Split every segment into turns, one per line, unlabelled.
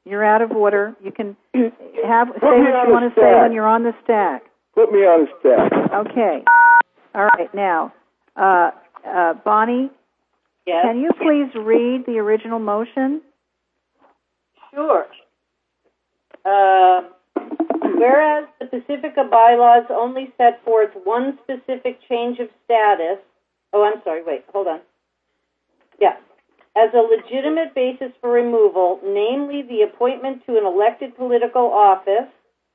You're out of order. You can say what you want to say when you're on the stack.
Put me on the stack.
Okay. All right. Now, Bonnie,
yes?
Can you please read the original motion?
Sure. Whereas the Pacifica bylaws only set forth one specific change of status. Oh, I'm sorry. Wait, hold on. Yeah. As a legitimate basis for removal, namely the appointment to an elected political office,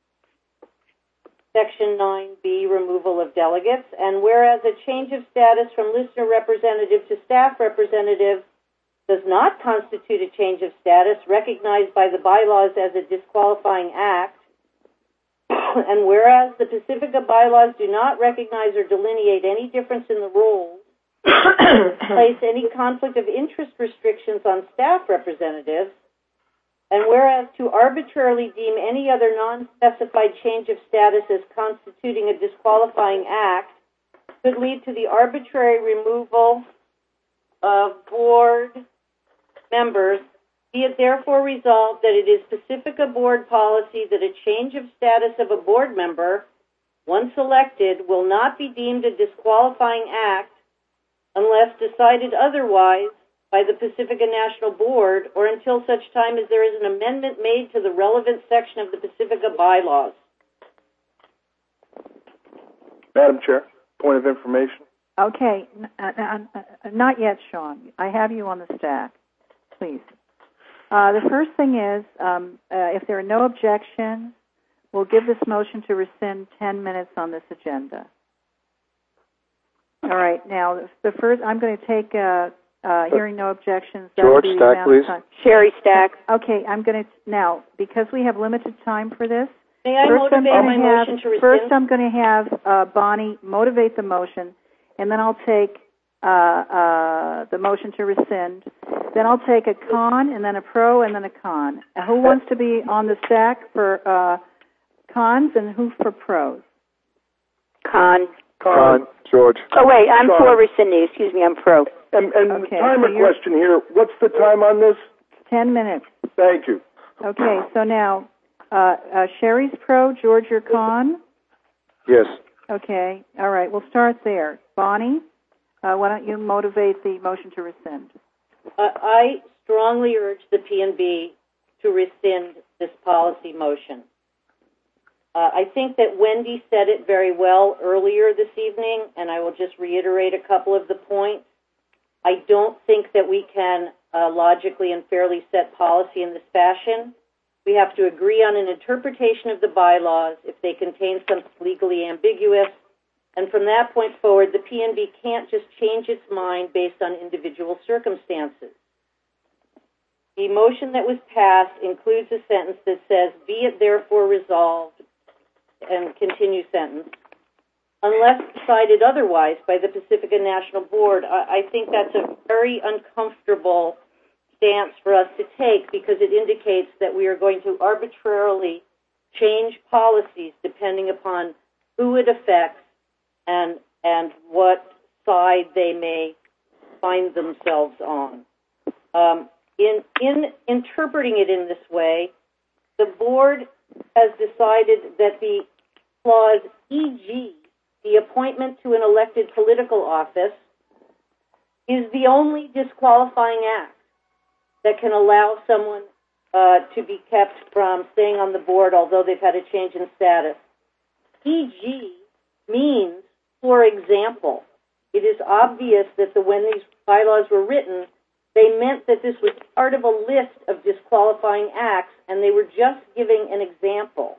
Section 9B, removal of delegates, and whereas a change of status from listener representative to staff representative does not constitute a change of status recognized by the bylaws as a disqualifying act, and whereas the Pacifica bylaws do not recognize or delineate any difference in the roles, place any conflict of interest restrictions on staff representatives, and whereas to arbitrarily deem any other non-specified change of status as constituting a disqualifying act could lead to the arbitrary removal of board members, be it therefore resolved that it is Pacifica board policy that a change of status of a board member, once elected, will not be deemed a disqualifying act unless decided otherwise by the Pacifica National Board or until such time as there is an amendment made to the relevant section of the Pacifica bylaws.
Madam Chair, point of information.
Okay. Not yet, Sean. I have you on the stack. Please. The first thing is, if there are no objections, we'll give this motion to rescind 10 minutes on this agenda. All right. Now, the first, I'm going to take, hearing no objections.
George, stack, please.
Sherry, stack.
Okay. I'm going to, now, because we have limited time for this,
may I motivate my motion to rescind?
First, I'm going to have Bonnie motivate the motion, and then I'll take the motion to rescind. Then I'll take a con, and then a pro, and then a con. Who wants to be on the stack for cons, and who for pros?
Con.
George.
Oh, wait, I'm for rescinding. Excuse me, I'm pro.
And
Okay,
timer
so
question here. What's the time on this?
10 minutes.
Thank you.
Okay, so now, Sherry's pro, George, you're con?
Yes.
Okay, all right, we'll start there. Bonnie, why don't you motivate the motion to rescind?
I strongly urge the P&B to rescind this policy motion. I think that Wendy said it very well earlier this evening, and I will just reiterate a couple of the points. I don't think that we can logically and fairly set policy in this fashion. We have to agree on an interpretation of the bylaws if they contain something legally ambiguous, and from that point forward, the P&B can't just change its mind based on individual circumstances. The motion that was passed includes a sentence that says, "Be it therefore resolved," and continue sentence, unless decided otherwise by the Pacifica National Board. I think that's a very uncomfortable stance for us to take because it indicates that we are going to arbitrarily change policies depending upon who it affects and what side they may find themselves on. In interpreting it in this way, the board has decided that the clause e.g., the appointment to an elected political office, is the only disqualifying act that can allow someone to be kept from staying on the board although they've had a change in status. E.g. means, for example, it is obvious that when these bylaws were written, they meant that this was part of a list of disqualifying acts, and they were just giving an example.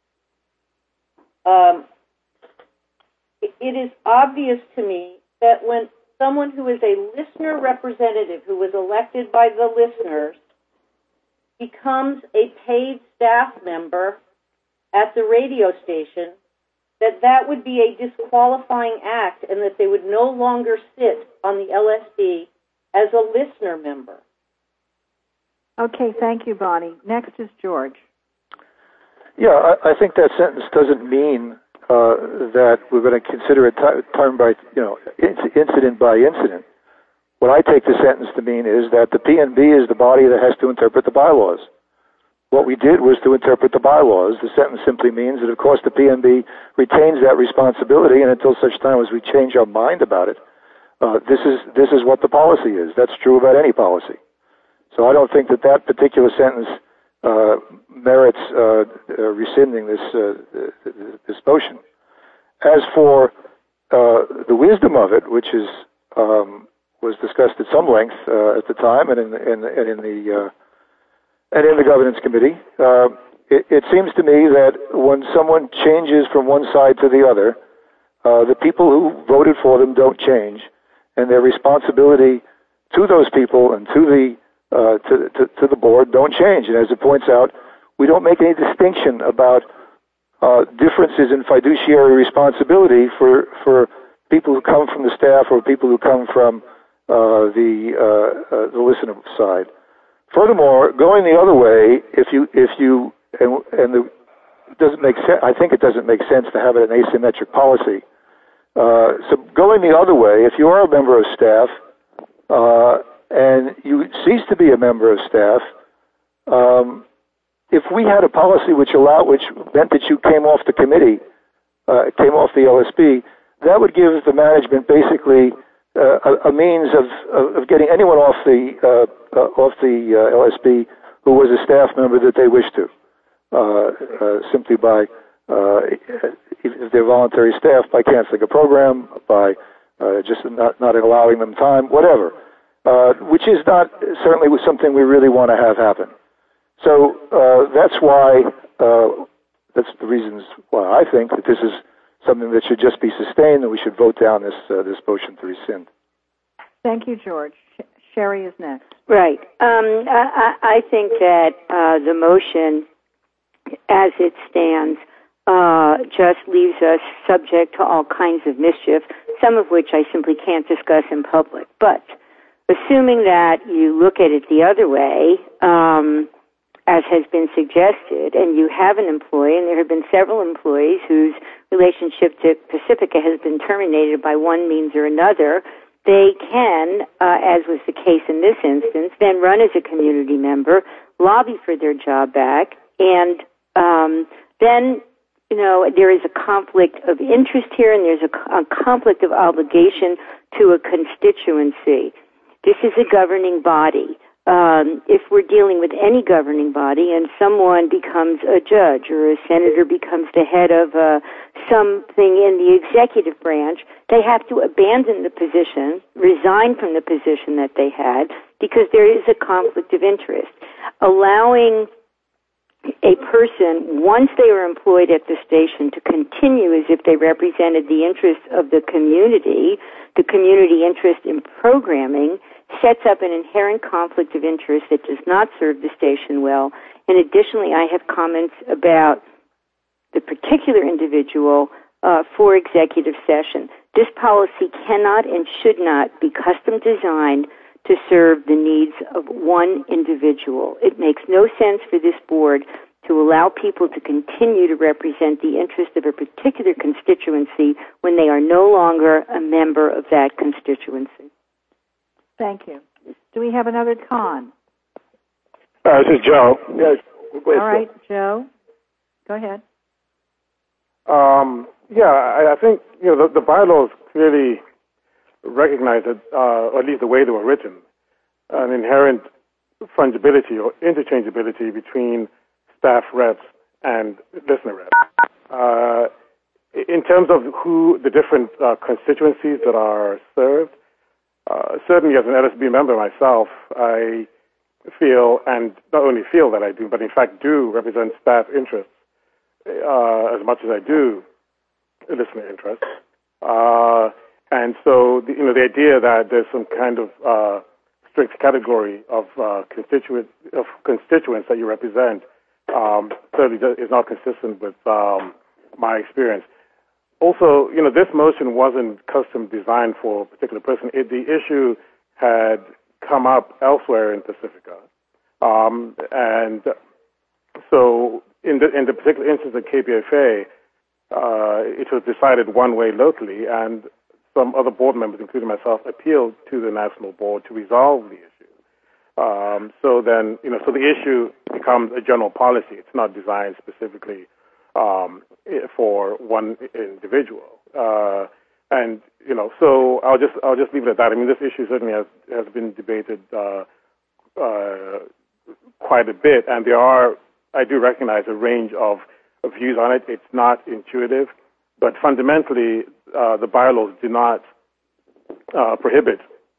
It is obvious to me that when someone who is a listener representative who was elected by the listeners becomes a paid staff member at the radio station, that would be a disqualifying act and that they would no longer sit on the LSB as a listener member.
Okay, thank you, Bonnie. Next is George.
Yeah, I think that sentence doesn't mean that we're going to consider it term by, incident by incident. What I take the sentence to mean is that the P&B is the body that has to interpret the bylaws. what we did was to interpret the bylaws. The sentence simply means that, of course, the PNB retains that responsibility, and until such time as we change our mind about it, this is what the policy is. That's true about any policy. So I don't think that particular sentence merits rescinding this motion. As for the wisdom of it, which is was discussed at some length at the time and in the governance committee, it seems to me that when someone changes from one side to the other, the people who voted for them don't change, and their responsibility to those people and to the board don't change. And as it points out, we don't make any distinction about differences in fiduciary responsibility for people who come from the staff or people who come from the listener side. Furthermore, going the other way, it doesn't make sense. I think it doesn't make sense to have it an asymmetric policy. So going the other way, if you are a member of staff and you cease to be a member of staff, if we had a policy which meant that you came off the committee, came off the LSB, that would give the management basically a means of getting anyone off the LSB who was a staff member that they wish to, simply by if they're voluntary staff, by canceling a program, by just not allowing them time, whatever, which is not certainly something we really want to have happen. So that's why that's the reasons why I think that this is something that should just be sustained, and we should vote down this motion to rescind.
Thank you, George. Sherry is next.
Right. I think that the motion, as it stands, just leaves us subject to all kinds of mischief, some of which I simply can't discuss in public. But assuming that you look at it the other way, as has been suggested, and you have an employee, and there have been several employees whose relationship to Pacifica has been terminated by one means or another, they can, as was the case in this instance, then run as a community member, lobby for their job back, and then, there is a conflict of interest here, and there's a conflict of obligation to a constituency. This is a governing body. If we're dealing with any governing body and someone becomes a judge or a senator becomes the head of something in the executive branch, they have to abandon the position, resign from the position that they had, because there is a conflict of interest. Allowing a person, once they are employed at the station, to continue as if they represented the interests of the community interest in programming, sets up an inherent conflict of interest that does not serve the station well. And additionally, I have comments about the particular individual for executive session. This policy cannot and should not be custom designed to serve the needs of one individual. It makes no sense for this board to allow people to continue to represent the interest of a particular constituency when they are no longer a member of that constituency.
Thank you. Do we have another con?
This is Joe. Yes.
All right, Joe. Go ahead.
I think the bylaws clearly recognize that, or at least the way they were written, an inherent fungibility or interchangeability between staff reps and listener reps. In terms of who the different constituencies that are served, certainly as an LSB member myself, I feel, and not only feel that I do, but in fact do represent staff interests as much as I do listener interests. And so, the idea that there's some kind of strict category of constituents that you represent certainly is not consistent with my experience. Also, this motion wasn't custom designed for a particular person. The issue had come up elsewhere in Pacifica. And so in the particular instance of KPFA, it was decided one way locally, and some other board members, including myself, appealed to the national board to resolve the issue. So then, so the issue becomes a general policy. It's not designed specifically for one individual. And so I'll just leave it at that. I mean, this issue certainly has been debated quite a bit, and I do recognize a range of views on it. It's not intuitive, but fundamentally, the bylaws do not prohibit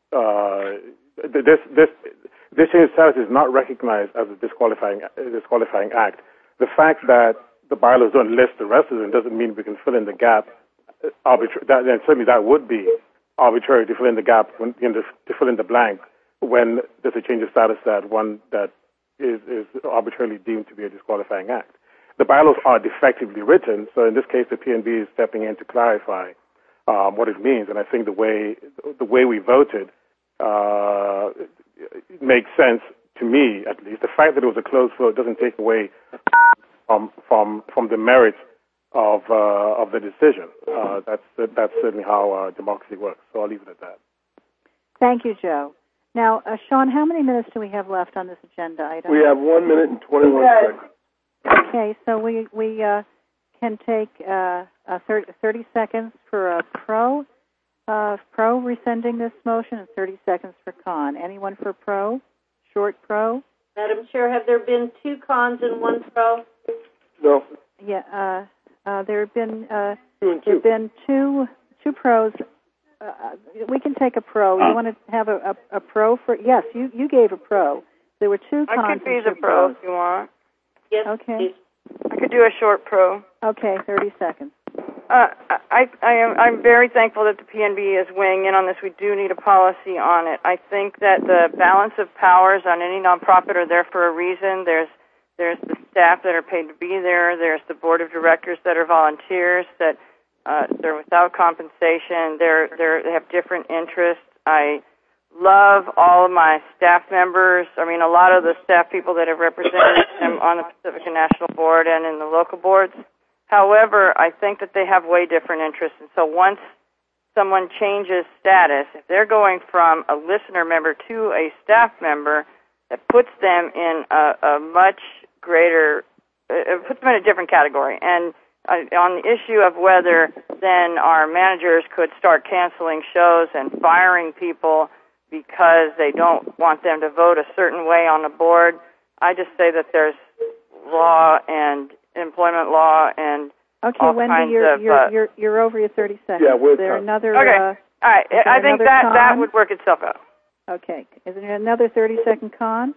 this change of status is not recognized as a disqualifying act. The fact that the bylaws don't list the rest of them doesn't mean we can fill in the gap. And certainly that would be arbitrary to fill in the gap, to fill in the blank when there's a change of status that is arbitrarily deemed to be a disqualifying act. The bylaws are defectively written, so in this case, the PNB is stepping in to clarify what it means. And I think the way we voted makes sense to me, at least. The fact that it was a closed vote doesn't take away from the merits of the decision. That's certainly how democracy works. So I'll leave it at that.
Thank you, Joe. Now, Sean, how many minutes do we have left on this agenda item?
We have 1 minute and 21 seconds.
Okay, so we can take 30 seconds for a pro rescinding this motion and 30 seconds for con. Anyone for pro? Short pro?
Madam Chair, have there been 2 cons and 1 pro?
No.
Yeah, there have been
2 and 2.
there have been two pros. We can take a pro. You want to have a pro for? Yes, you gave a pro. There were 2 cons.
I could be the pro if you want.
Yes,
okay.
please.
I could do a short pro.
Okay, 30 seconds.
I'm very thankful that the PNB is weighing in on this. We do need a policy on it. I think that the balance of powers on any nonprofit are there for a reason. There's the staff that are paid to be there. There's the board of directors that are volunteers, that they're without compensation. They have different interests. I love all of my staff members. I mean, a lot of the staff people that have represented them on the Pacifica National Board and in the local boards. However, I think that they have way different interests. And so once someone changes status, if they're going from a listener member to a staff member, that puts them in a much greater, it puts them in a different category. And on the issue of whether then our managers could start canceling shows and firing people because they don't want them to vote a certain way on the board, I just say that there's law and employment law and all
Wendy,
kinds
you're over your 30 seconds.
Yeah,
is there another?
Okay. All right. I think that would work itself out.
Okay. Is there another 30-second con?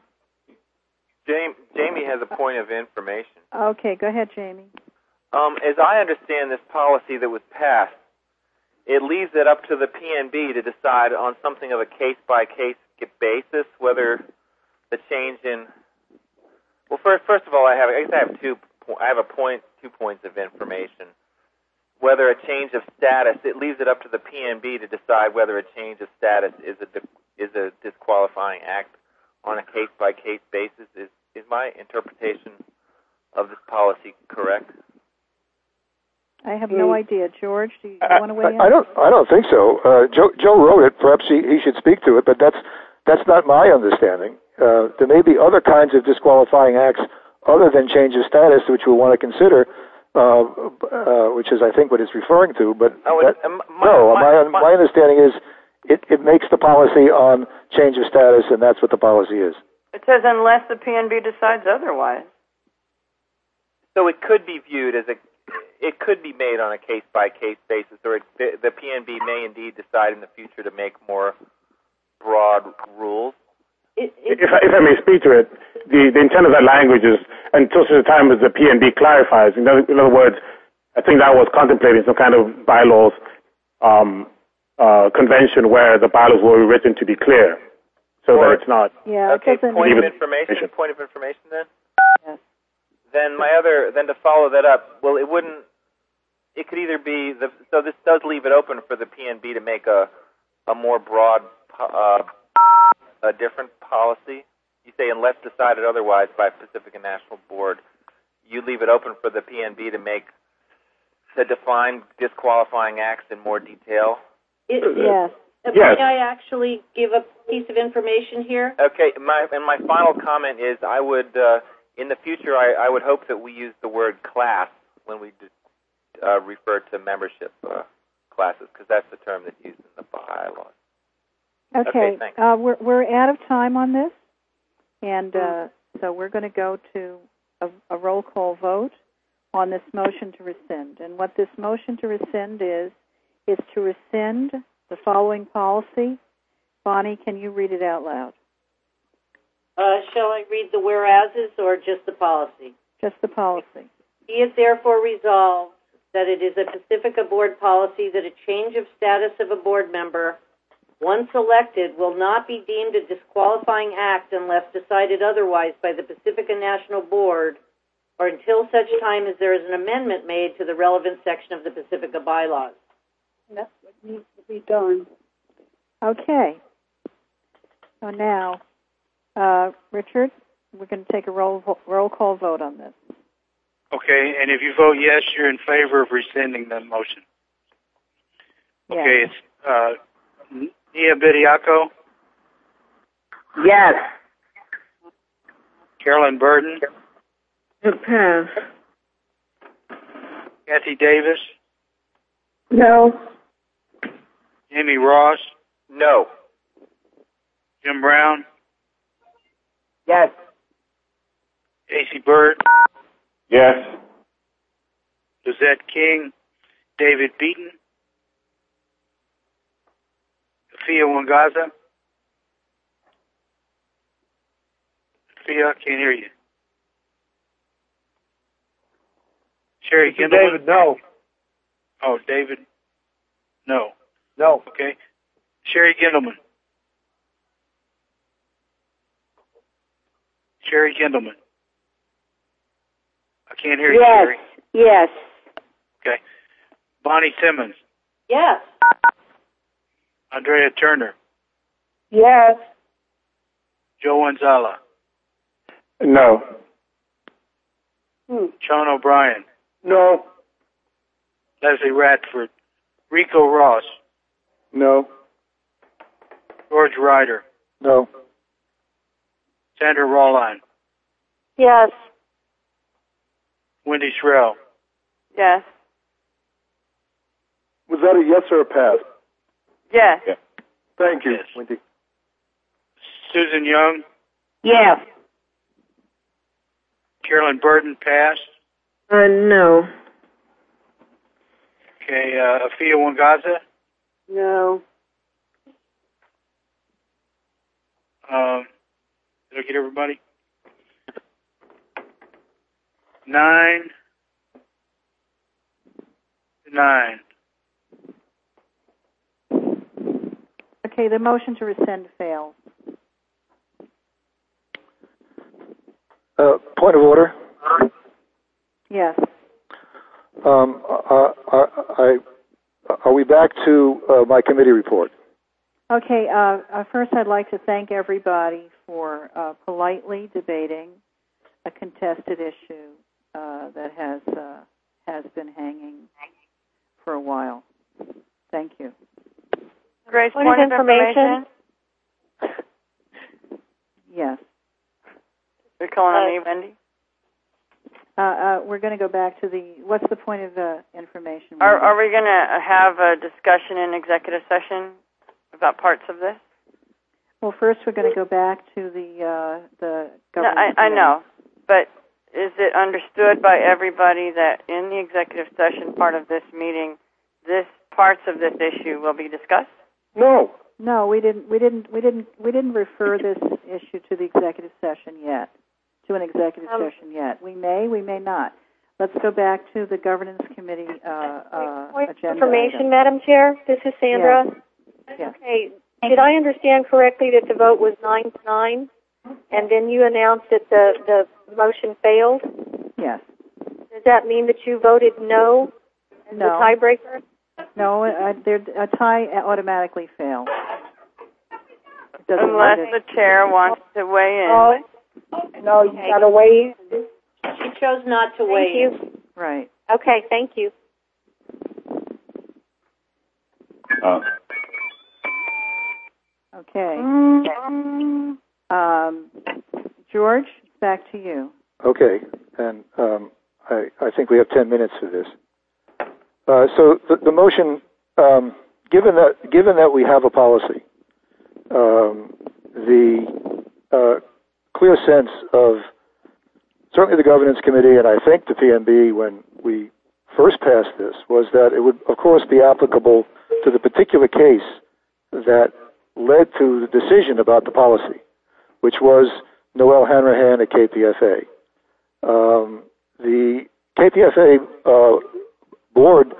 Jamie has a point of information.
Okay, go ahead, Jamie.
As I understand this policy that was passed, it leaves it up to the PNB to decide on something of a case-by-case basis whether the change in. Well, first of all, I have 2 points of information. Whether a change of status, it leaves it up to the PNB to decide whether a change of status is a disqualifying act on a case-by-case basis. Is my interpretation of this policy correct?
I have no idea. George, do you want to weigh in?
I don't think so. Joe wrote it. Perhaps he should speak to it, but that's not my understanding. There may be other kinds of disqualifying acts other than change of status, which we'll want to consider, which is, I think, what it's referring to. But my understanding is it makes the policy on change of status, and that's what the policy is.
It says unless the PNB decides otherwise.
So it could be viewed as it could be made on a case-by-case basis, or the PNB may indeed decide in the future to make more broad rules.
If I may speak to it, the intent of that language is until such a time as the PNB clarifies. In other words, I think that was contemplating some kind of bylaws convention where the bylaws will be written to be clear, so that it's not.
Yeah.
Okay. Point of information. Point of information then.
Yes.
Then to follow that up, well, it could either be so this does leave it open for the PNB to make a more broad, a different policy. You say unless decided otherwise by Pacifica National Board, you leave it open for the PNB to define disqualifying acts in more detail.
Yes.
Yes.
May I actually give a piece of information here?
Okay, my final comment is I would, in the future, I would hope that we use the word class when we refer to membership classes, because that's the term that's used in the bylaws.
Okay,
thanks.
we're out of time on this, and so we're going to go to a roll call vote on this motion to rescind. And what this motion to rescind is to rescind the following policy. Bonnie, can you read it out loud?
Shall I read the whereases or just the policy?
Just the policy.
Be it therefore resolved that it is a Pacifica Board policy that a change of status of a board member, once elected, will not be deemed a disqualifying act unless decided otherwise by the Pacifica National Board or until such time as there is an amendment made to the relevant section of the Pacifica bylaws.
That's what needs to be done.
Okay. So now, Richard, we're going to take a roll call vote on this.
Okay, and if you vote yes, you're in favor of rescinding the motion.
Yes.
Okay, it's Nia Bediaco,
Yes.
Carolyn Burton,
Pass.
Kathy Davis,
No.
Amy Ross,
No.
Jim Brown,
Yes.
Casey Bird,
Yes.
Lizette King, David Beaton, Afia Wangaza. Afia, can't hear you. Sherry Gindelman.
David, no.
Oh, David, no.
No.
Okay. Sherry Gindelman. Sherry Gindelman. I can't hear you,
Yes.
Sherry.
Yes.
Okay. Bonnie Simmons.
Yes.
Andrea Turner.
Yes.
Joe Anzala.
No.
Sean O'Brien.
No.
Leslie Radford. Rico Ross.
No.
George Ryder.
No.
Sandra Rawline.
Yes.
Wendy Shrell.
Yes.
Was that a yes or a pass?
Yes.
Thank you,
Yes.
Wendy.
Susan Young.
Yes.
Carolyn Burton passed.
No.
Okay, Afia Wangaza.
No.
Did I get everybody? 9.
Okay, the motion to rescind fails.
Point of order.
Yes.
Are we back to my committee report?
Okay, first I'd like to thank everybody for politely debating a contested issue that has been hanging for a while. Thank you.
Grace, point of information.
Yes.
You're calling on me, Wendy?
We're going to go back to what's the point of the information?
Are we going to have a discussion in executive session about parts of this?
Well, first we're going to go back to the government.
No, I know, but is it understood by everybody that in the executive session part of this meeting, parts of this issue will be discussed?
No.
No, we didn't refer this issue to the executive session yet. To an executive session yet. We may not. Let's go back to the governance committee
Point of
agenda.
information,
item.
Madam Chair. This is Sandra.
Yes.
Okay. Did I understand correctly that the vote was 9-9, and then you announced that the motion failed?
Yes.
Does that mean that you voted no as the tiebreaker?
No, a tie automatically fails.
Unless the chair wants to weigh in.
Oh, no, you got to weigh in.
She chose not to weigh in.
Thank you.
Right.
Okay, thank you.
Okay. George, back to you.
Okay, and I think we have 10 minutes for this. So the motion, given that we have a policy, the clear sense of certainly the governance committee and I think the PNB when we first passed this was that it would of course be applicable to the particular case that led to the decision about the policy, which was Noel Hanrahan at KPFA. The KPFA board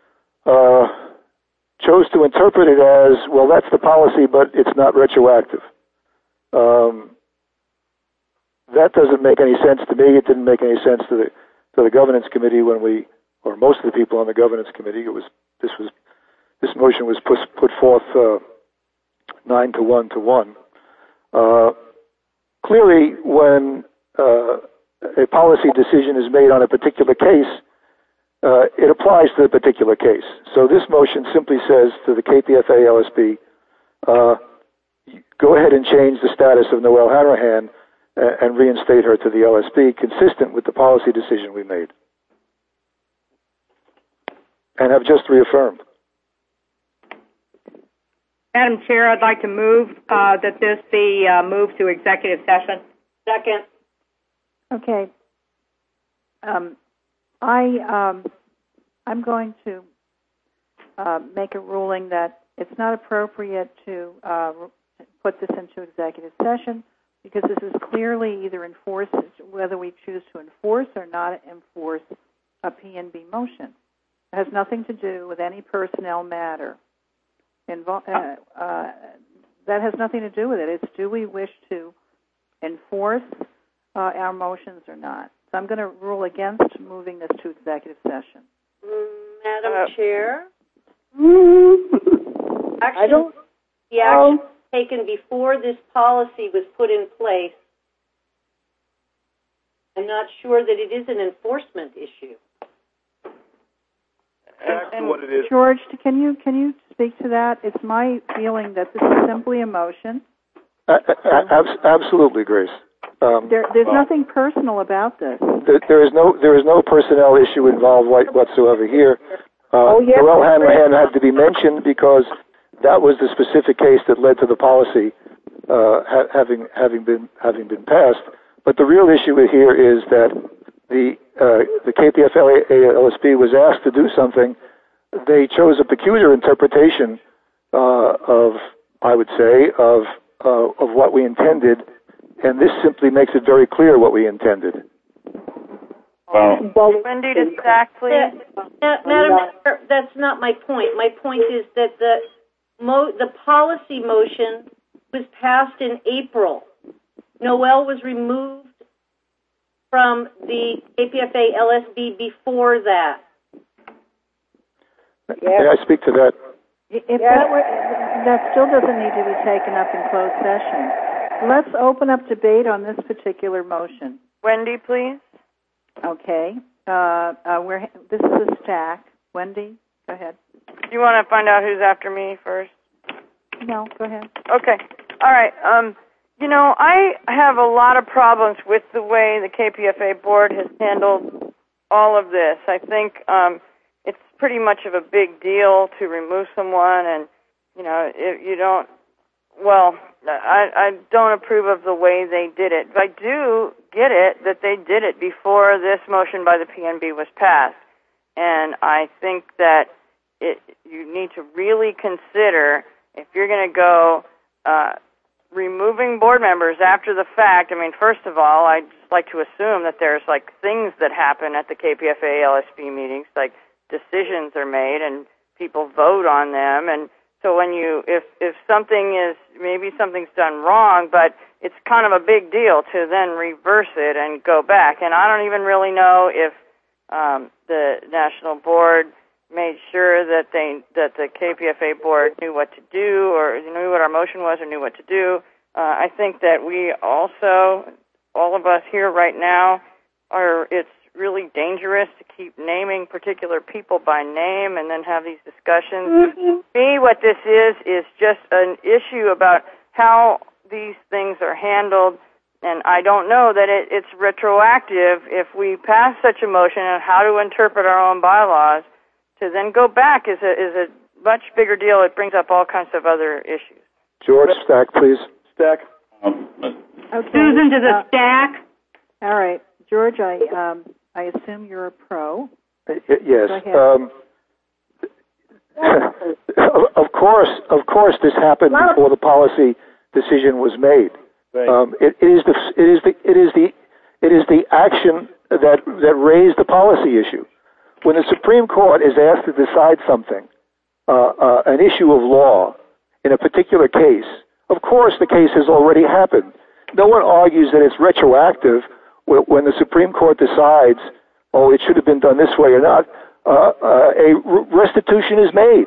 chose to interpret it as, well, that's the policy, but it's not retroactive. That doesn't make any sense to me. It didn't make any sense to the governance committee when we, or most of the people on the governance committee. This motion was put forth 9 to 1 to 1. Clearly, when a policy decision is made on a particular case, it applies to the particular case. So this motion simply says to the KPFA LSB, go ahead and change the status of Noel Hanrahan and reinstate her to the LSB, consistent with the policy decision we made, and have just reaffirmed.
Madam Chair, I'd like to move that this be moved to executive session.
Second.
Okay. I'm going to make a ruling that it's not appropriate to put this into executive session because this is clearly either enforced, whether we choose to enforce or not enforce a PNB motion. It has nothing to do with any personnel matter. That has nothing to do with it. It's do we wish to enforce our motions or not. So I'm going to rule against moving this to executive session.
Madam Chair?
Action
taken before this policy was put in place. I'm not sure that it is an enforcement issue.
Exactly what it is.
George, can you speak to that? It's my feeling that this is simply a motion.
Absolutely, Grace.
There's nothing personal about this.
There is no personnel issue involved whatsoever here.
Yes.
Noel Hanrahan had to be mentioned because that was the specific case that led to the policy having been passed. But the real issue here is that the KPFA-LSB was asked to do something. They chose a peculiar interpretation of what we intended, and this simply makes it very clear what we intended.
Wendy, to stack, please.
Madam Chair, that's not my point. My point is that the policy motion was passed in April. Noel was removed from the KPFA-LSB before that.
May I speak to that?
That still doesn't need to be taken up in closed session. Let's open up debate on this particular motion.
Wendy, please.
Okay. This is a stack. Wendy, go ahead.
Do you want to find out who's after me first?
No, go ahead.
Okay. All right. I have a lot of problems with the way the KPFA board has handled all of this. I think it's pretty much of a big deal to remove someone, and if you don't. Well, I don't approve of the way they did it. But I do get it that they did it before this motion by the PNB was passed, and I think that you need to really consider if you're going to go removing board members after the fact. I mean, first of all, I'd just like to assume that there's things that happen at the KPFA-LSB meetings, like decisions are made and people vote on them, and so when if something's done wrong, but it's kind of a big deal to then reverse it and go back. And I don't even really know if the national board made sure that the KPFA board knew what to do, or knew what our motion was, or knew what to do. I think that we also, all of us here right now, it's really dangerous to keep naming particular people by name and then have these discussions. To me, what this is just an issue about how these things are handled, and I don't know that it's retroactive if we pass such a motion on how to interpret our own bylaws. To then go back is a much bigger deal. It brings up all kinds of other issues.
George, stack, please.
Stack.
Okay.
Susan to the stack.
All right, George. I assume you're a pro.
Yes.
Go ahead.
Of course, this happened before the policy decision was made. It is the action that raised the policy issue. When the Supreme Court is asked to decide something, an issue of law in a particular case, of course the case has already happened. No one argues that it's retroactive when the Supreme Court decides, oh, it should have been done this way or not. A restitution is made.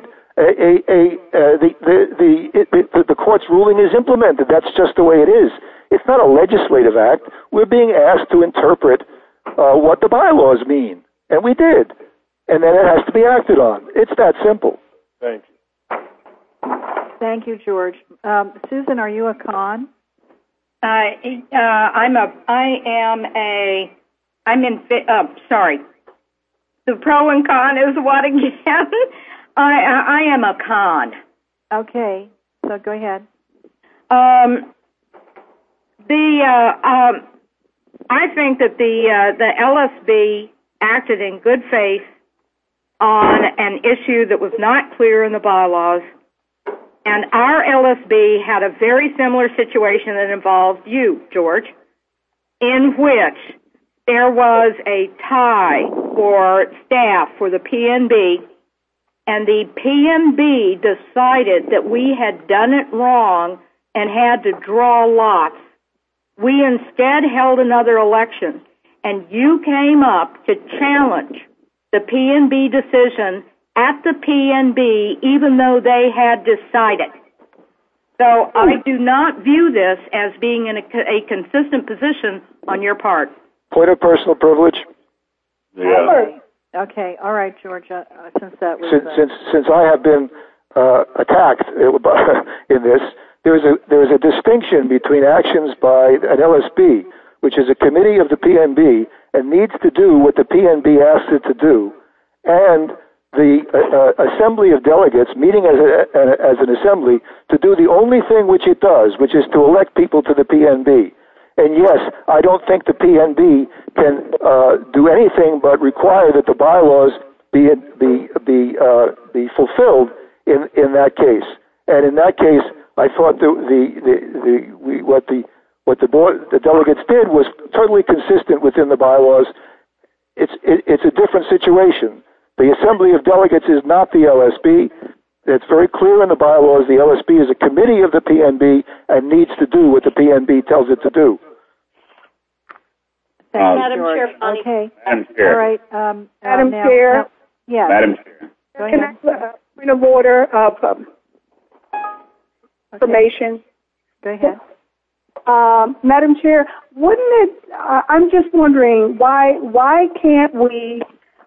The court's ruling is implemented. That's just the way it is. It's not a legislative act. We're being asked to interpret what the bylaws mean, and we did. And then it has to be acted on. It's that simple.
Thank you.
Thank you, George. Susan, are you a con?
Sorry. The pro and con is what again? I am a con.
Okay, so go ahead.
I think that the LSB acted in good faith on an issue that was not clear in the bylaws, and our LSB had a very similar situation that involved you, George, in which there was a tie for staff for the PNB, and the PNB decided that we had done it wrong and had to draw lots. We instead held another election, and you came up to challenge the PNB decision at the PNB, even though they had decided. So I do not view this as being in a consistent position on your part.
Point of personal privilege.
Yeah.
Okay. All right, Georgia. Since that was
since I have been attacked in this, there is a distinction between actions by an LSB, which is a committee of the PNB and needs to do what the PNB asks it to do, and the Assembly of Delegates meeting as an assembly to do the only thing which it does, which is to elect people to the PNB. And yes, I don't think the PNB can do anything but require that the bylaws be fulfilled in that case. And in that case, I thought what the delegates did was totally consistent within the bylaws. It's a different situation. The Assembly of Delegates is not the LSB. It's very clear in the bylaws the LSB is a committee of the PNB and needs to do what the PNB tells it to do.
Madam Chair, Bonnie.
Okay.
Madam Chair.
All right.
Madam Chair.
Yes.
Madam Chair.
Go
Can
ahead.
I have a point of order of information?
Go ahead.
Madam Chair, wouldn't it? I'm just wondering why can't we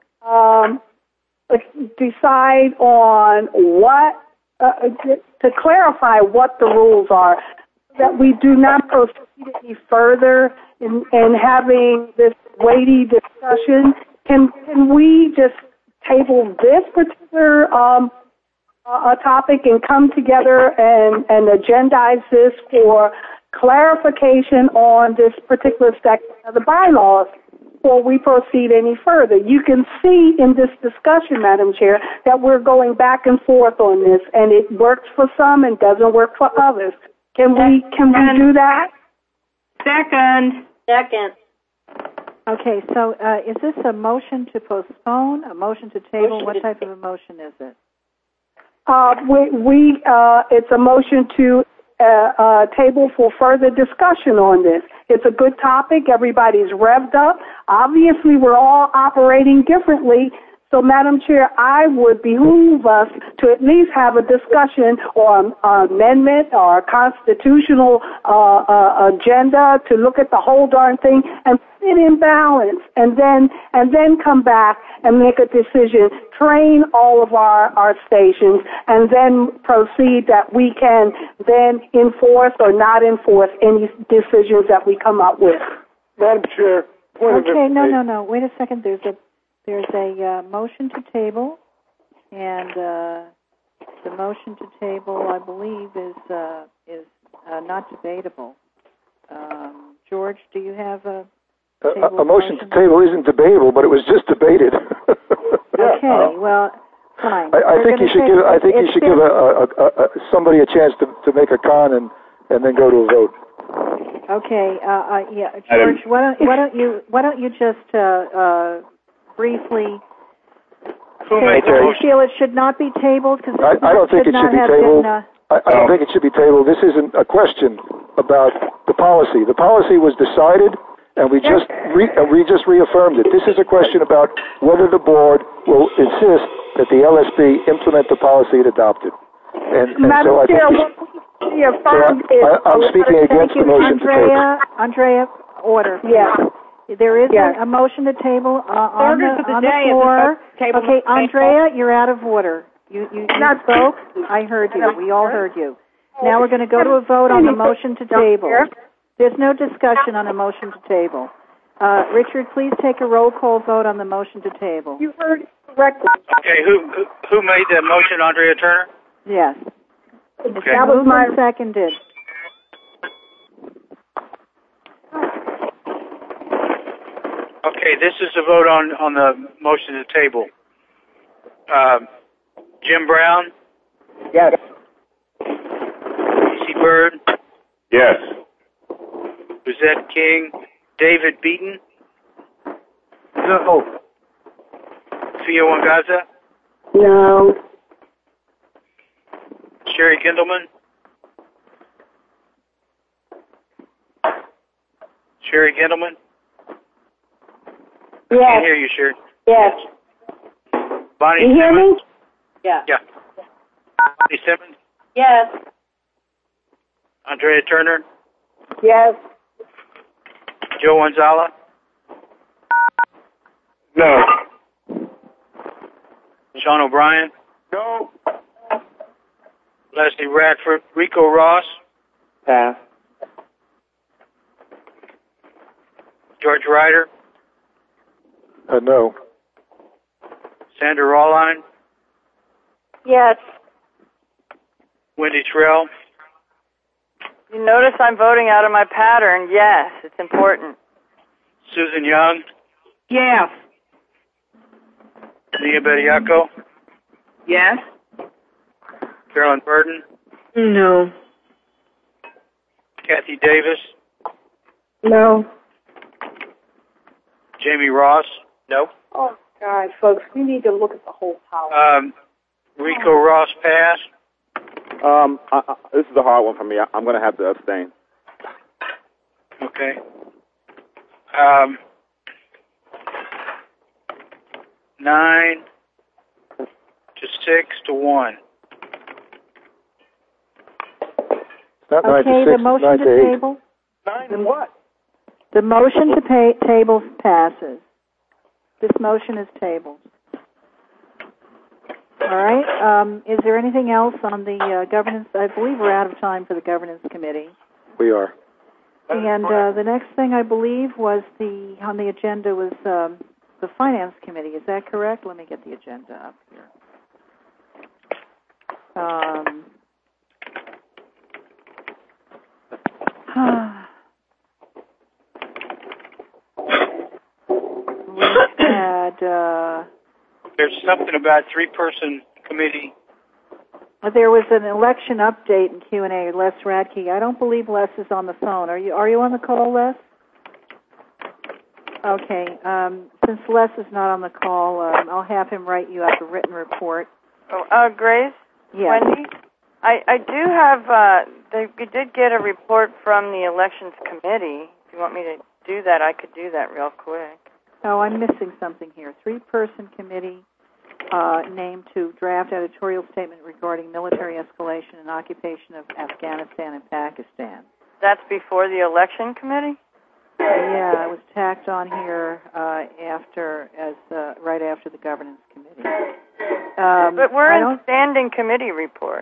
decide on what to clarify what the rules are, that we do not proceed any further in having this weighty discussion? Can we just table this particular topic and come together and agendize this for clarification on this particular section of the bylaws before we proceed any further? You can see in this discussion, Madam Chair, that we're going back and forth on this, and it works for some and doesn't work for others. Can we do that?
Second.
Okay, so is this a motion to postpone, a motion to table? What type of a motion is it?
It's a motion to table for further discussion on this. It's a good topic. Everybody's revved up. Obviously, we're all operating differently, So, Madam Chair, I would behoove us to at least have a discussion or an amendment or a constitutional agenda to look at the whole darn thing and put it in balance, and then come back and make a decision, train all of our stations, and then proceed that we can then enforce or not enforce any decisions that we come up with.
Madam Chair,
okay, no. Wait a second. There's a motion to table, and the motion to table, I believe, is not debatable. George, do you have a
motion to table isn't debatable, but it was just debated.
Okay, well, fine.
I think you should give somebody a chance to make a con and then go to a vote.
Okay, yeah, George. Why don't you just briefly say you feel it should not be tabled? Because
I don't think it should be tabled. I don't think it should be tabled. This isn't a question about the policy. The policy was decided, and we just reaffirmed it. This is a question about whether the board will insist that the LSB implement the policy it adopted. And so I think I'm speaking against the motion to table.
Andrea, order.
Yeah.
There is a motion to table on the floor. Okay, Andrea, you're out of order. You spoke. I heard you. We all heard you. Now we're going to go to a vote on the motion to table. There's no discussion on a motion to table. Richard, please take a roll call vote on the motion to table.
You heard it correctly.
Okay, who made the motion, Andrea Turner?
Yes.
Okay.
That was my seconded.
Okay, this is a vote on the motion to table. Jim Brown?
Yes.
C. Bird?
Yes.
Lizette King? David Beaton?
No.
Fia Wangaza?
No.
Sherry Kindelman? Sherry Kindelman?
Yes.
I can't hear you, Sherry.
Yes.
Bonnie
You hear
Simmons?
me?
Yeah.
Yeah. Bonnie Simmons?
Yes.
Andrea Turner?
Yes.
Joe Anzala?
No.
Sean O'Brien?
No.
Leslie Radford? Rico Ross?
Pass.
George Ryder?
No.
Sandra Rawline?
Yes.
Wendy Trell?
You notice I'm voting out of my pattern. Yes, it's important.
Susan Young?
Yes.
Nia Bediaco?
Yes.
Carolyn Burton?
No.
Kathy Davis?
No.
Jamie Ross?
No.
Oh, God, folks, we need to look at the whole policy.
Rico Ross pass.
This is a hard one for me. I'm going to have to abstain.
Okay. 9 to 6 to 1.
Not 9 to 6,
the motion
9
to
to 8.
table.
9 and what?
The motion to table passes. This motion is tabled. All right. Is there anything else on the governance? I believe we're out of time for the governance committee.
We are.
And the next thing I believe was on the agenda was the finance committee. Is that correct? Let me get the agenda up here. We had.
There's something about 3-person committee.
There was an election update in Q&A. Les Radke. I don't believe Les is on the phone. Are you on the call, Les? Okay. Since Les is not on the call, I'll have him write you up a written report.
Oh, Grace?
Yes.
Wendy? I do have, we did get a report from the elections committee. If you want me to do that, I could do that real quick.
Oh, I'm missing something here. 3-person committee. named to draft editorial statement regarding military escalation and occupation of Afghanistan and Pakistan.
That's before the election committee?
Yeah, it was tacked on here right after the governance committee.
But we're in standing committee report.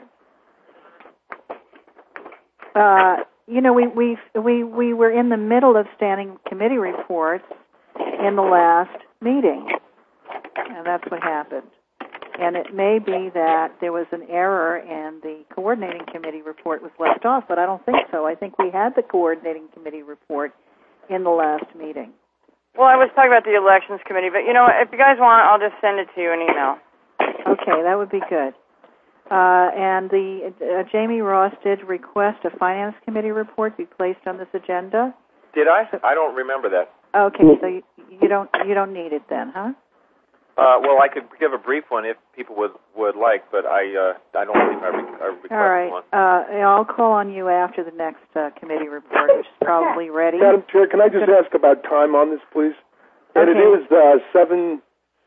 We were in the middle of standing committee reports in the last meeting, and that's what happened. And it may be that there was an error and the coordinating committee report was left off, but I don't think so. I think we had the coordinating committee report in the last meeting.
Well, I was talking about the elections committee, but if you guys want, I'll just send it to you in email.
Okay, that would be good. And Jamie Ross did request a finance committee report be placed on this agenda.
Did I? I don't remember that.
Okay, so you don't need it then, huh?
Well, I could give a brief one if people would like, but I don't believe I requested
all right.
one.
I'll call on you after the next committee report, which is probably ready.
Madam Chair, can I just ask about time on this, please? And
okay.
it is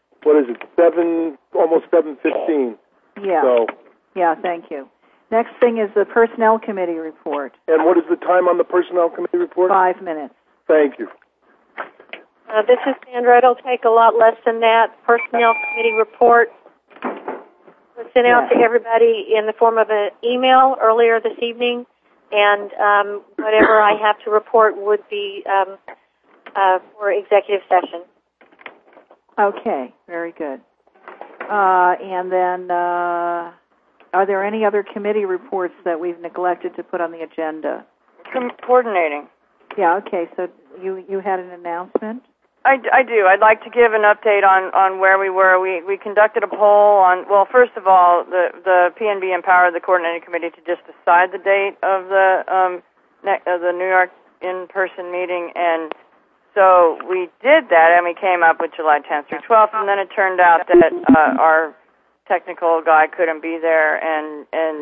almost 7:15.
Yeah.
So.
Yeah, thank you. Next thing is the personnel committee report.
And what is the time on the personnel committee report?
5 minutes.
Thank you.
This is Sandra. It'll take a lot less than that. Personnel committee report was sent out to everybody in the form of an email earlier this evening, and whatever I have to report would be for executive session.
Okay, very good. And then, are there any other committee reports that we've neglected to put on the agenda?
Coordinating.
Yeah, okay, so you had an announcement?
I do. I'd like to give an update on where we were. We conducted a poll on, well, first of all, the PNB empowered the coordinating committee to just decide the date of the New York in-person meeting, and so we did that, and we came up with July 10th through 12th, and then it turned out that our technical guy couldn't be there, and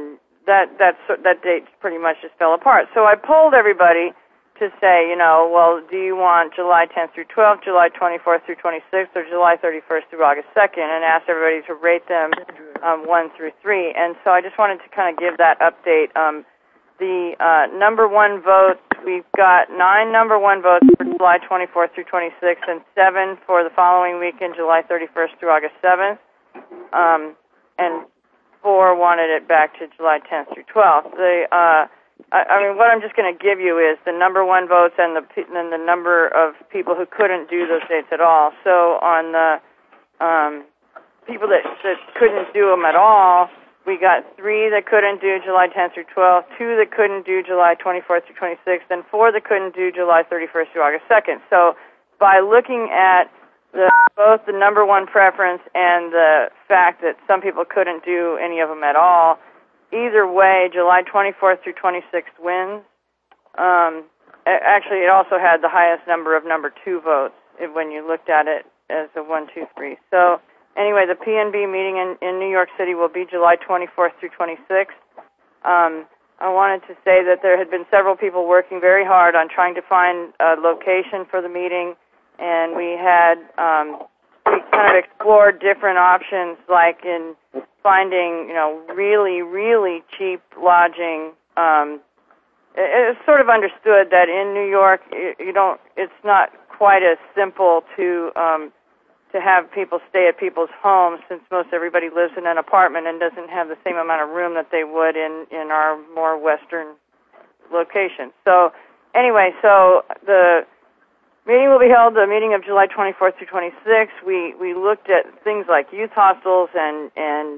that date pretty much just fell apart. So I polled everybody to say, well, do you want July 10th through 12th, July 24th through 26th, or July 31st through August 2nd, and asked everybody to rate them 1 through 3. And so I just wanted to kind of give that update. The number one vote, we've got 9 number one votes for July 24th through 26th, and 7 for the following weekend, July 31st through August 7th, and 4 wanted it back to July 10th through 12th. What I'm just going to give you is the number one votes and the number of people who couldn't do those dates at all. So on the people that couldn't do them at all, we got 3 that couldn't do July 10th through 12th, 2 that couldn't do July 24th through 26th, and 4 that couldn't do July 31st through August 2nd. So by looking at both the number one preference and the fact that some people couldn't do any of them at all, either way, July 24th through 26th wins. Actually, it also had the highest number of number 2 votes when you looked at it as a 1, 2, 3. So anyway, the PNB meeting in New York City will be July 24th through 26th. I wanted to say that there had been several people working very hard on trying to find a location for the meeting, and we had we kind of explored different options, like in finding, really, really cheap lodging. It's sort of understood that in New York, it's not quite as simple to have people stay at people's homes, since most everybody lives in an apartment and doesn't have the same amount of room that they would in our more western locations. So anyway, the meeting will be held, the meeting of July 24th through 26th. We looked at things like youth hostels and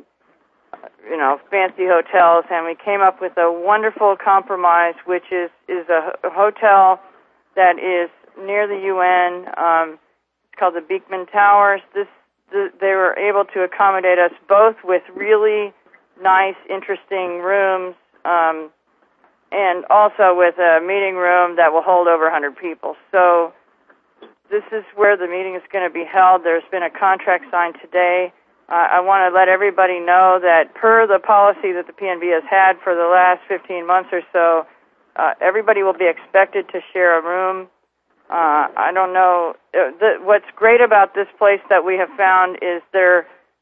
fancy hotels, and we came up with a wonderful compromise, which is a hotel that is near the UN. It's called the Beekman Towers. They were able to accommodate us both with really nice, interesting rooms, and also with a meeting room that will hold over 100 people. So this is where the meeting is going to be held. There's been a contract signed today. I want to let everybody know that per the policy that the PNB has had for the last 15 months or so, everybody will be expected to share a room. I don't know. What's great about this place that we have found is they're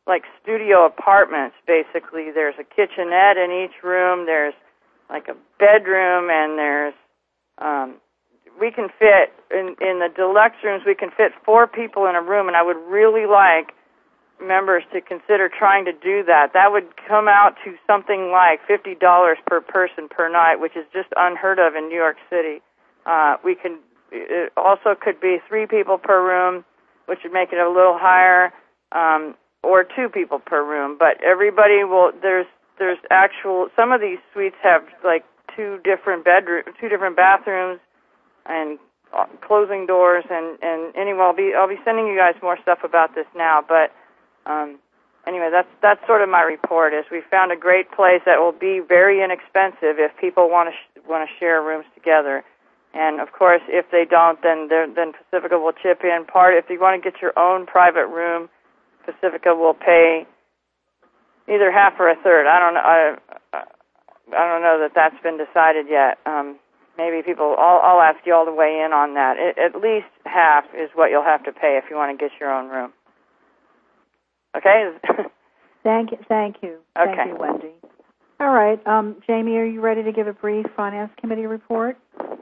like studio apartments, basically. There's a kitchenette in each room. There's like a bedroom, and there's we can fit in the deluxe rooms. We can fit 4 people in a room, and I would really like members to consider trying to do that. That would come out to something like $50 per person per night, which is just unheard of in New York City. It also could be 3 people per room, which would make it a little higher, or 2 people per room. But everybody will. There's actual. Some of these suites have like 2 different bathrooms, and closing doors. And anyway, I'll be sending you guys more stuff about this now. But anyway, that's sort of my report. Is we found a great place that will be very inexpensive if people want to share rooms together. And of course, if they don't, then Pacifica will chip in part. If you want to get your own private room, Pacifica will pay either half or a third. I don't know. I don't know that that's been decided yet. Maybe people. I'll ask you all to weigh in on that. At least half is what you'll have to pay if you want to get your own room. Okay.
Thank you.
Okay.
Thank you, Wendy. All right, Jamie, are you ready to give a brief Finance Committee report?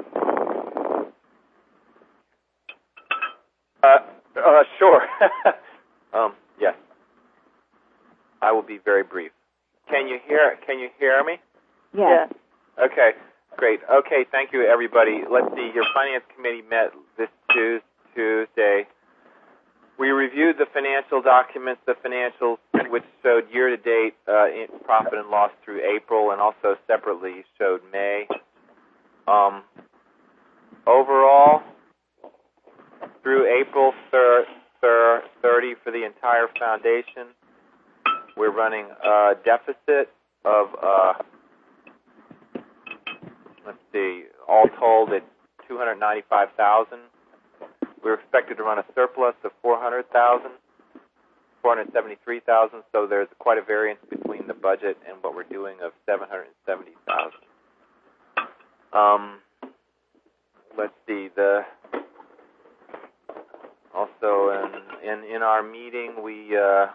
Sure. Yes. I will be very brief. Can you hear me?
Yes.
Okay, great. Okay, thank you, everybody. Let's see. Your Finance Committee met this Tuesday. We reviewed the financial documents, the financials, which showed year-to-date profit and loss through April, and also separately showed May. Overall, through April 30 for the entire foundation, we're running a deficit of, all told at $295,000. We're expected to run a surplus of $473,000. So there's quite a variance between the budget and what we're doing of $770,000. Let's see. Also in our meeting we.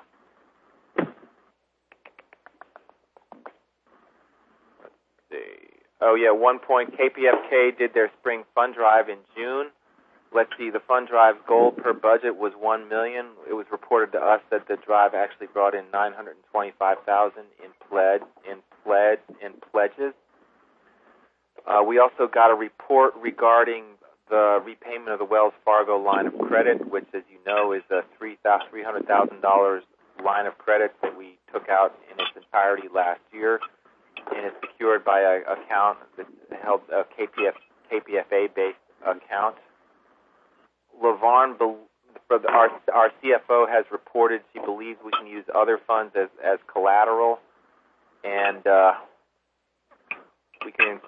Oh, yeah, one point, KPFK did their spring fund drive in June. Let's see, the fund drive goal per budget was $1 million. It was reported to us that the drive actually brought in $925,000 in pledges. We also got a report regarding the repayment of the Wells Fargo line of credit, which, as you know, is a $300,000 line of credit that we took out in its entirety last year. And it's secured by an account that held a KPFA-based account. LaVarn, our CFO, has reported she believes we can use other funds as collateral, and we can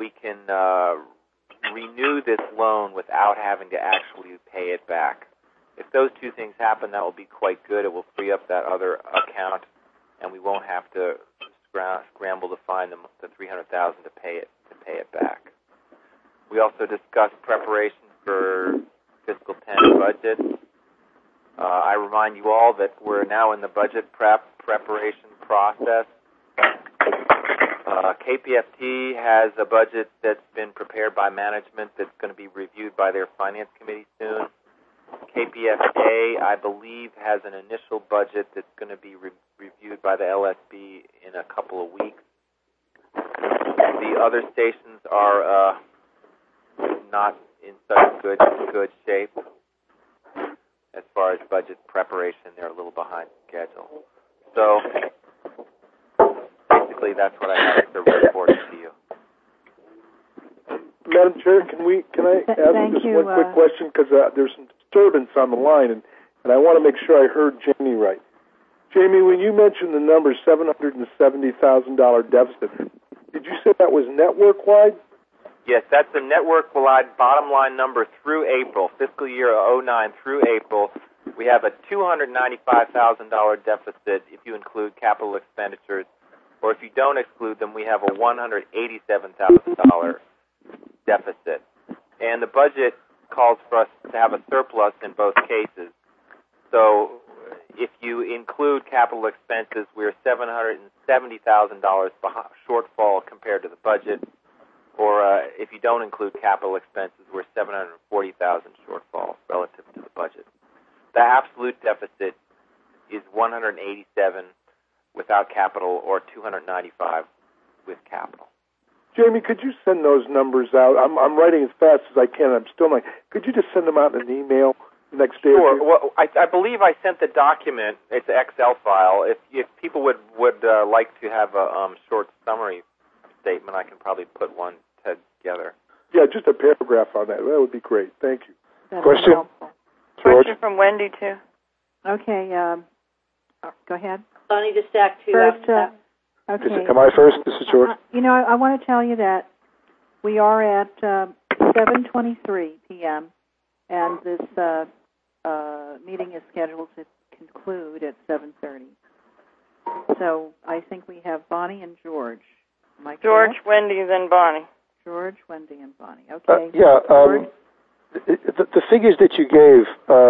renew this loan without having to actually pay it back. If those two things happen, that will be quite good. It will free up that other account, and we won't have to scramble to find the $300,000 to pay it back. We also discussed preparation for fiscal 10 budget. I remind you all that we're now in the budget preparation process. KPFT has a budget that's been prepared by management that's going to be reviewed by their finance committee soon. KPFA, I believe, has an initial budget that's going to be reviewed by the LSB in a couple of weeks. The other stations are not in such good shape as far as budget preparation. They're a little behind schedule. So basically, that's what I have to report to you.
Madam Chair, can I ask just one quick question, because there's some disturbance on the line, and I want to make sure I heard Jamie right. Jamie, when you mentioned the number $770,000 deficit, did you say that was network-wide?
Yes, that's the network-wide bottom line number through April, fiscal year 2009 through April. We have a $295,000 deficit if you include capital expenditures, or if you don't exclude them, we have a $187,000 deficit. And the budget calls for us to have a surplus in both cases. So if you include capital expenses, we're $770,000 shortfall compared to the budget. Or if you don't include capital expenses, we're $740,000 shortfall relative to the budget. The absolute deficit is $187 without capital, or $295 with capital.
Jamie, could you send those numbers out? I'm writing as fast as I can. I'm still not. Could you just send them out in an email the next day?
Sure. Well, I believe I sent the document. It's an Excel file. If people would like to have a short summary statement, I can probably put one together.
Yeah, just a paragraph on that. That would be great. Thank you.
Question?
George? Question from Wendy, too.
Okay. Go ahead.
Bonnie, to stack two.
First, okay.
Am I first? This is George.
I want to tell you that we are at 7:23 p.m. and this meeting is scheduled to conclude at 7:30. So I think we have Bonnie and George.
George, Wendy, then Bonnie.
George, Wendy, and Bonnie. Okay.
The figures that you gave,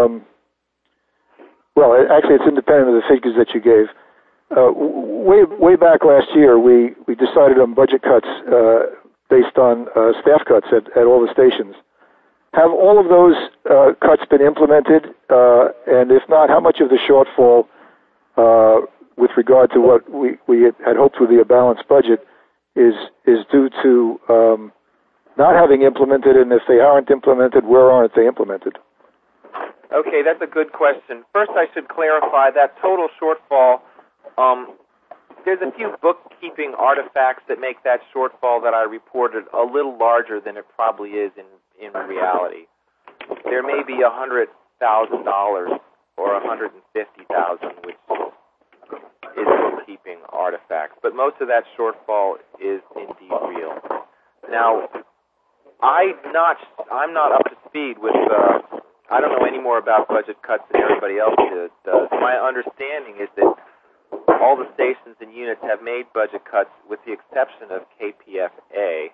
actually it's independent of the figures that you gave. Way back last year, we decided on budget cuts based on staff cuts at all the stations. Have all of those cuts been implemented? And if not, how much of the shortfall with regard to what we had hoped would be a balanced budget is due to not having implemented, and if they aren't implemented, where aren't they implemented?
Okay, that's a good question. First, I should clarify that total shortfall. There's a few bookkeeping artifacts that make that shortfall that I reported a little larger than it probably is in reality. There may be $100,000 or $150,000, which is bookkeeping artifacts, but most of that shortfall is indeed real. Now, I'm not up to speed with. I don't know any more about budget cuts than everybody else does. My understanding is that all the stations and units have made budget cuts with the exception of KPFA.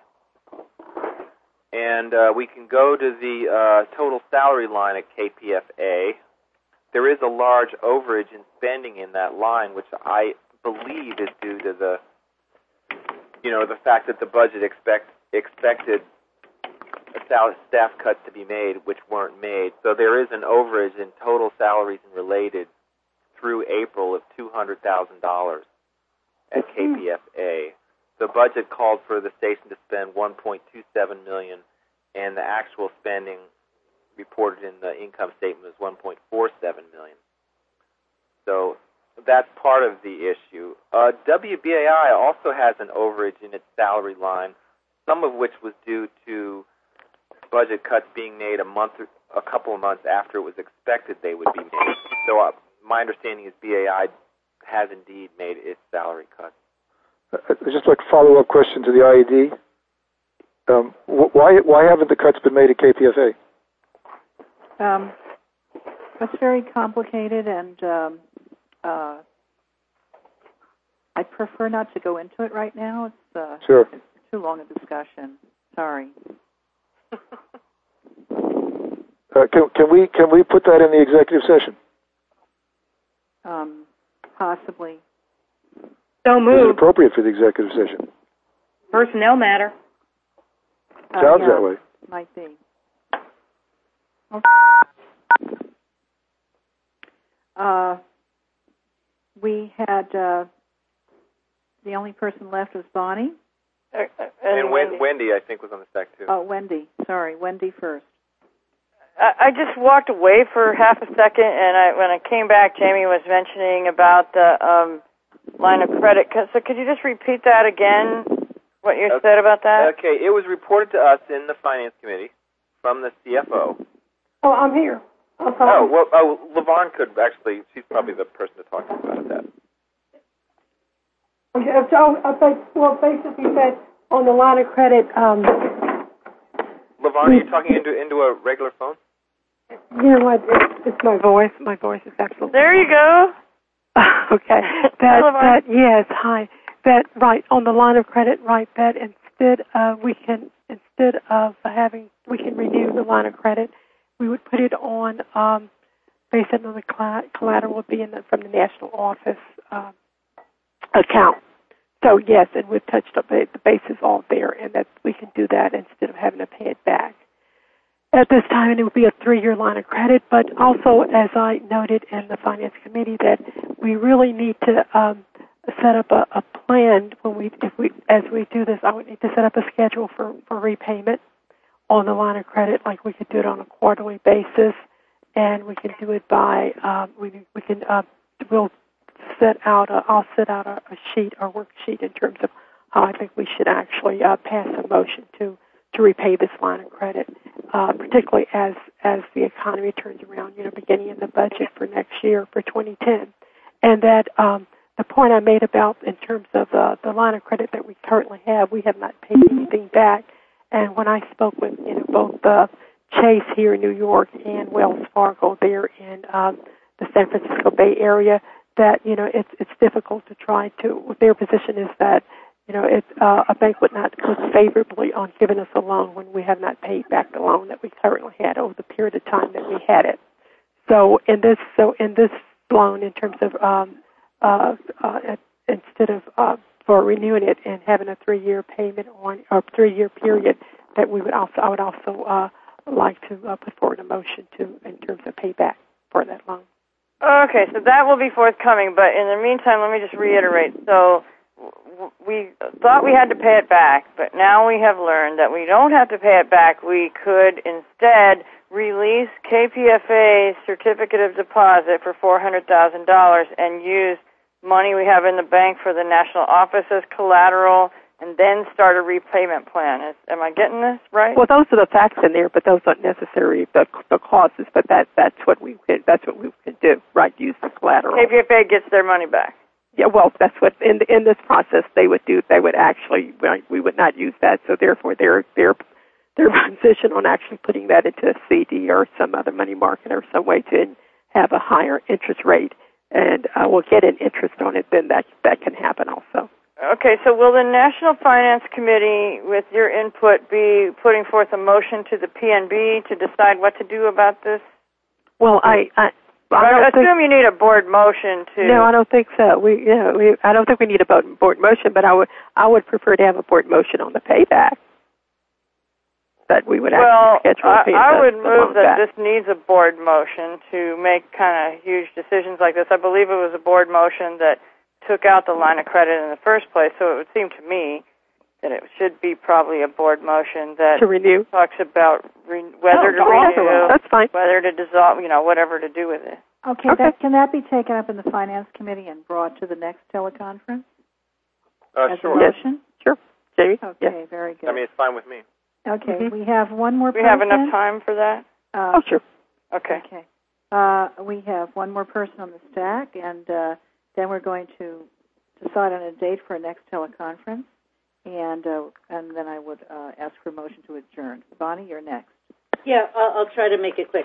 And we can go to the total salary line at KPFA. There is a large overage in spending in that line, which I believe is due to the fact that the budget expected staff cuts to be made, which weren't made. So there is an overage in total salaries and related through April of $200,000 at KPFA. The budget called for the station to spend $1.27 million, and the actual spending reported in the income statement is $1.47 million. So that's part of the issue. WBAI also has an overage in its salary line, some of which was due to budget cuts being made a couple of months after it was expected they would be made. So my understanding is BAI has indeed made its salary cuts.
Just like a follow-up question to the IED. Why haven't the cuts been made at KPFA?
It's very complicated, and I prefer not to go into it right now. It's
sure.
It's too long a discussion. Sorry.
Can we put that in the executive session?
Possibly.
So moved.
Is it appropriate for the executive session?
Personnel matter.
Sounds that way.
Might be. We had the only person left was Bonnie.
And Wendy, I think, was on the stack, too.
Oh, Wendy. Sorry, Wendy first.
I just walked away for half a second, and when I came back, Jamie was mentioning about the line of credit. So could you just repeat that again, what you said about that?
Okay, it was reported to us in the Finance Committee from the CFO.
Oh, I'm here.
LaVon could actually, she's probably the person to talk to about that.
Okay, so I think, basically said on the line of credit.
LaVon, are you talking into a regular phone?
You know what? It's my voice. My voice is excellent.
There you go.
Okay. That yes. Hi. That right on the line of credit. Right. That we can renew the line of credit, we would put it on
base it on the collateral would be from the national office account. So yes, and we've touched up the base is all there, and that we can do that instead of having to pay it back. At this time, and it would be a 3-year line of credit, but also, as I noted in the Finance Committee, that we really need to set up a plan as we do this. I would need to set up a schedule for repayment on the line of credit, like we could do it on a quarterly basis, and we can do it by we'll set out. I'll set out a sheet or worksheet in terms of how I think we should actually pass a motion to repay this line of credit, particularly as the economy turns around. Beginning in the budget for next year for 2010, and that. The point I made about in terms of the line of credit that we currently have, we have not paid anything back. And when I spoke with both Chase here in New York and Wells Fargo there in the San Francisco Bay Area, that it's difficult to try to. Their position is that a bank would not look favorably on giving us a loan when we have not paid back the loan that we currently had over the period of time that we had it. So in this loan, in terms of instead of for renewing it and having a 3-year payment on or 3-year period, that I would also like to put forward a motion in terms of payback for that loan.
Okay, so that will be forthcoming. But in the meantime, let me just reiterate. So we thought we had to pay it back, but now we have learned that we don't have to pay it back. We could instead release KPFA's certificate of deposit for $400,000 and use money we have in the bank for the national office as collateral, and then start a repayment plan. Am I getting this right?
Well, those are the facts in there, but those aren't necessarily the causes. But that's what we can do, right? Use the collateral.
KPFA gets their money back.
Yeah, well, that's what in this process they would do. They would actually, we would not use that. So therefore, their position on actually putting that into a CD or some other money market or some way to have a higher interest rate. And we'll get an interest on it, then that can happen also.
Okay, so will the National Finance Committee, with your input, be putting forth a motion to the PNB to decide what to do about this?
Well, I
assume you need a board motion to.
No, I don't think so. I don't think we need a board motion, but I would prefer to have a board motion on the payback. That we would schedule
I would move that this needs a board motion to make kind of huge decisions like this. I believe it was a board motion that took out the line of credit in the first place, so it would seem to me that it should be probably a board motion that
to renew
talks about whether to renew,
that's fine,
whether to dissolve, whatever to do with it.
Okay. Can that be taken up in the Finance Committee and brought to the next teleconference? As
sure.
a motion?
Sure. Jamie?
Okay,
yes.
Very good.
I mean, it's fine with me.
Okay, we have one more person.
We have enough time for that?
Sure.
Okay.
We have one more person on the stack, and then we're going to decide on a date for our next teleconference, and then I would ask for a motion to adjourn. Bonnie, you're next.
Yeah, I'll try to make it quick.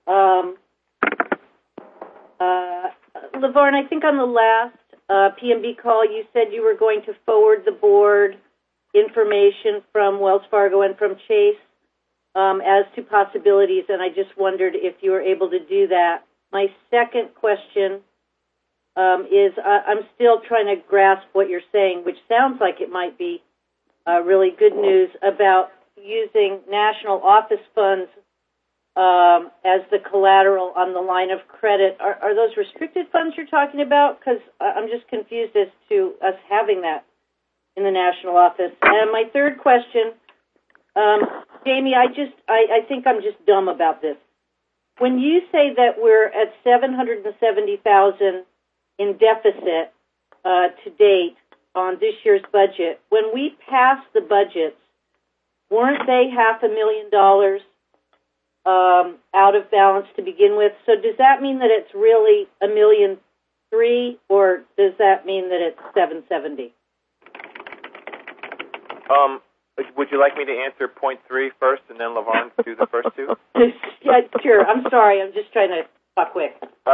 LaVarn, I think on the last PNB call, you said you were going to forward the board information from Wells Fargo and from Chase as to possibilities, and I just wondered if you were able to do that. My second question is I'm still trying to grasp what you're saying, which sounds like it might be really good news about using national office funds as the collateral on the line of credit. Are those restricted funds you're talking about? Because I'm just confused as to us having that in the national office. And my third question, Jamie, I think I'm just dumb about this. When you say that we're at $770,000 in deficit to date on this year's budget, when we passed the budgets, weren't they $500,000 out of balance to begin with? So does that mean that it's really $1.3 million, or does that mean that it's $770,000?
Would you like me to answer point 3 first, and then LaVarn do the first two?
Yeah, sure. I'm sorry. I'm just trying to talk quick.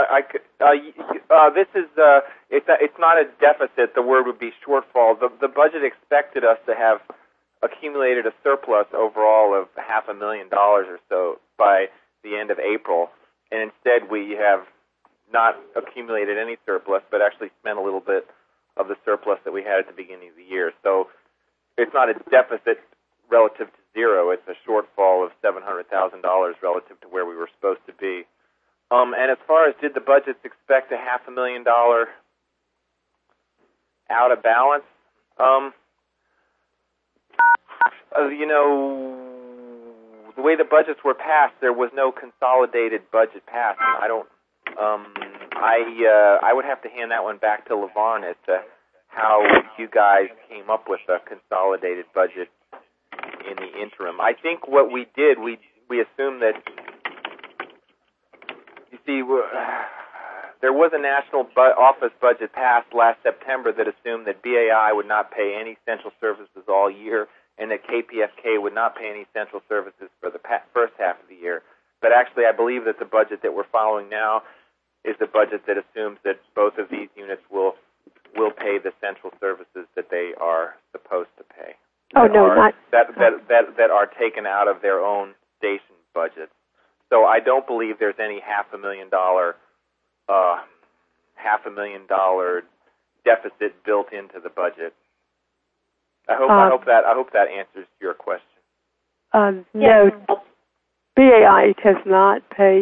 This is it's not a deficit. The word would be shortfall. The budget expected us to have accumulated a surplus overall of $500,000 or so by the end of April, and instead we have not accumulated any surplus, but actually spent a little bit of the surplus that we had at the beginning of the year. So it's not a deficit relative to zero. It's a shortfall of $700,000 relative to where we were supposed to be. And as far as did the budgets expect a $500,000 out of balance, the way the budgets were passed, there was no consolidated budget passed. And I don't. I would have to hand that one back to LaVarn as to how you guys came up with a consolidated budget in the interim. I think what we did, we assumed that, you see, there was a national office budget passed last September that assumed that BAI would not pay any central services all year and that KPFK would not pay any central services for the first half of the year. But actually, I believe that the budget that we're following now is the budget that assumes that both of these units will pay the central services that they are supposed to pay. That are taken out of their own station budgets. So I don't believe there's any $500,000 deficit built into the budget. I hope that answers your question.
No, BAI did not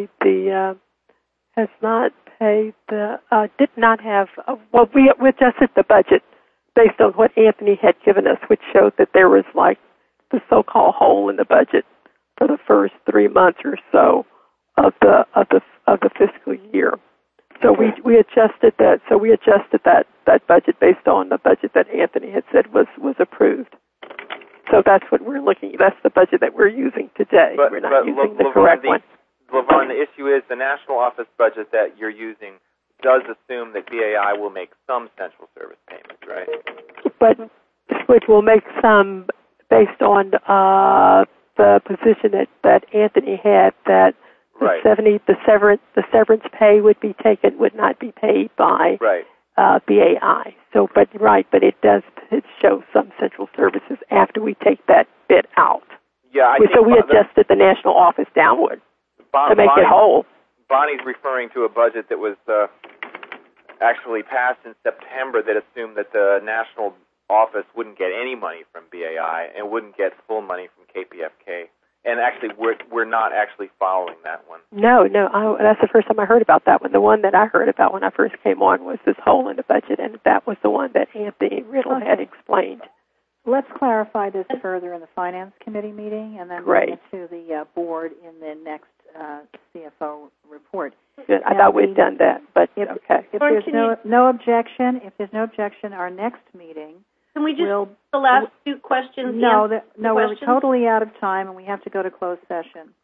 have. Well, we adjusted the budget based on what Anthony had given us, which showed that there was like the so-called hole in the budget for the first 3 months or so of the fiscal year. So we adjusted that. So we adjusted that budget based on the budget that Anthony had said was approved. So that's what we're looking. That's the budget that we're using today. We're not using the correct one.
LaVarn, the issue is the national office budget that you're using does assume that BAI will make some central service payments, right?
But which will make some based on the position that Anthony had that the severance pay would not be paid by BAI. So, but it shows some central services after we take that bit out.
Yeah,
so we adjusted the national office downward to make it whole.
Bonnie's referring to a budget that was actually passed in September that assumed that the national office wouldn't get any money from BAI and wouldn't get full money from KPFK. And actually, we're not actually following that one.
No, that's the first time I heard about that one. The one that I heard about when I first came on was this hole in the budget, and that was the one that Anthony Riddle had explained.
Let's clarify this further in the Finance Committee meeting, and then bring it to the board in the next CFO report.
Good. I thought we'd done that, but okay.
If there's no objection, our next meeting.
Can we just the last two questions?
No, we're totally out of time, and we have to go to closed session.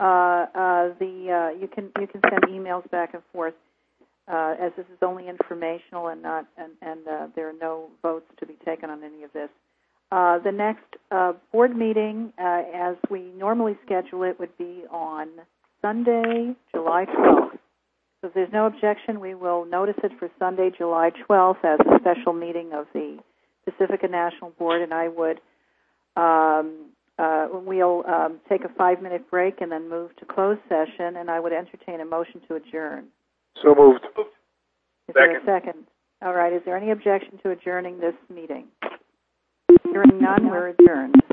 You can send emails back and forth, as this is only informational and not there are no votes to be taken on any of this. The next board meeting, as we normally schedule it, would be on Sunday, July 12th. So if there's no objection, we will notice it for Sunday, July 12th, as a special meeting of the Pacifica National Board, and I would we'll take a 5-minute break and then move to closed session, and I would entertain a motion to adjourn.
So moved.
Is there a second? All right. Is there any objection to adjourning this meeting? Hearing none, we're adjourned.